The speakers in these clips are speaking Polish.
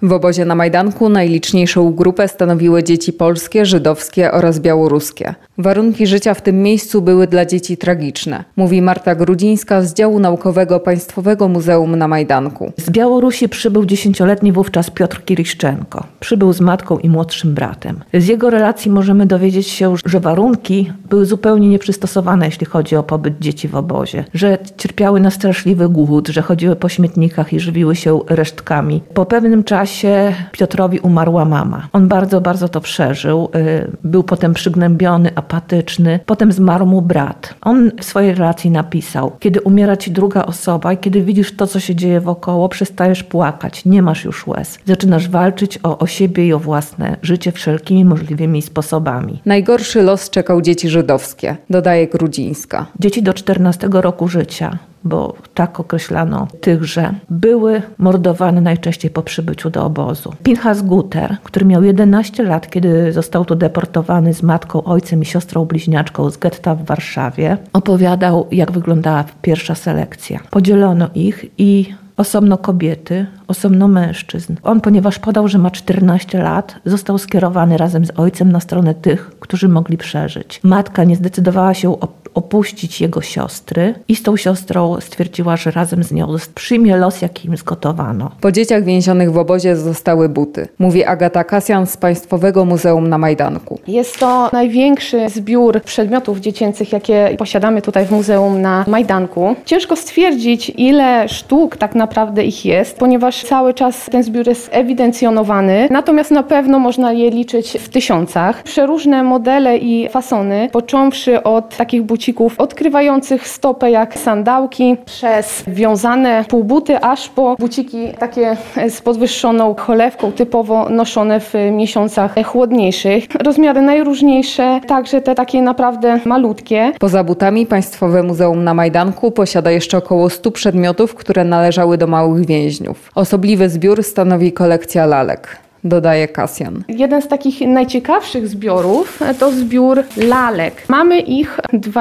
W obozie na Majdanku najliczniejszą grupę stanowiły dzieci polskie, żydowskie oraz białoruskie. Warunki życia w tym miejscu były dla dzieci tragiczne, mówi Marta Grudzińska z działu naukowego Państwowego Muzeum na Majdanku. Z Białorusi przybył 10-letni wówczas Piotr Kiriszczenko. Przybył z matką i młodszym bratem. Z jego relacji możemy dowiedzieć się, że warunki były zupełnie nieprzystosowane, jeśli chodzi o pobyt dzieci w obozie. Że cierpiały na straszliwy głód, że chodziły po śmietnikach i żywiły się resztkami. Po pewnym czasie Piotrowi umarła mama. On bardzo to przeżył. Był potem przygnębiony, apatyczny. Potem zmarł mu brat. On w swojej relacji napisał: kiedy umiera ci druga osoba i kiedy widzisz to, co się dzieje wokoło, przestajesz płakać, nie masz już łez. Zaczynasz walczyć o siebie i o własne życie wszelkimi możliwymi sposobami. Najgorszy los czekał dzieci żydowskie, dodaje Grudzińska. Dzieci do 14 roku życia, bo tak określano tychże, były mordowane najczęściej po przybyciu do obozu. Pinchas Guter, który miał 11 lat, kiedy został tu deportowany z matką, ojcem i siostrą bliźniaczką z getta w Warszawie, opowiadał, jak wyglądała pierwsza selekcja. Podzielono ich i osobno kobiety, osobno mężczyzn. On, ponieważ podał, że ma 14 lat, został skierowany razem z ojcem na stronę tych, którzy mogli przeżyć. Matka nie zdecydowała się opuścić jego siostry i z tą siostrą stwierdziła, że razem z nią przyjmie los, jaki im zgotowano. Po dzieciach więzionych w obozie zostały buty, mówi Agata Kasjan z Państwowego Muzeum na Majdanku. Jest to największy zbiór przedmiotów dziecięcych, jakie posiadamy tutaj w Muzeum na Majdanku. Ciężko stwierdzić, ile sztuk tak naprawdę ich jest, ponieważ cały czas ten zbiór jest ewidencjonowany, natomiast na pewno można je liczyć w tysiącach. Przeróżne modele i fasony, począwszy od takich bucików odkrywających stopę jak sandałki, przez wiązane półbuty, aż po buciki takie z podwyższoną cholewką, typowo noszone w miesiącach chłodniejszych. Rozmiary najróżniejsze, także te takie naprawdę malutkie. Poza butami Państwowe Muzeum na Majdanku posiada jeszcze około 100 przedmiotów, które należały do małych więźniów. Osobliwy zbiór stanowi kolekcja lalek, dodaje Kasjan. Jeden z takich najciekawszych zbiorów to zbiór lalek. Mamy ich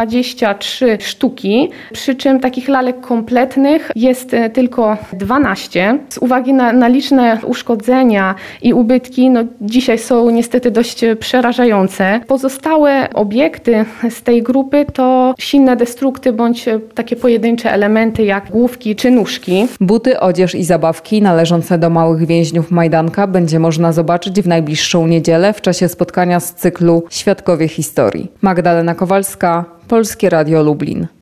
23 sztuki, przy czym takich lalek kompletnych jest tylko 12. Z uwagi na liczne uszkodzenia i ubytki, dzisiaj są niestety dość przerażające. Pozostałe obiekty z tej grupy to silne destrukty bądź takie pojedyncze elementy jak główki czy nóżki. Buty, odzież i zabawki należące do małych więźniów Majdanka będzie można zobaczyć w najbliższą niedzielę w czasie spotkania z cyklu Świadkowie Historii. Magdalena Kowalska, Polskie Radio Lublin.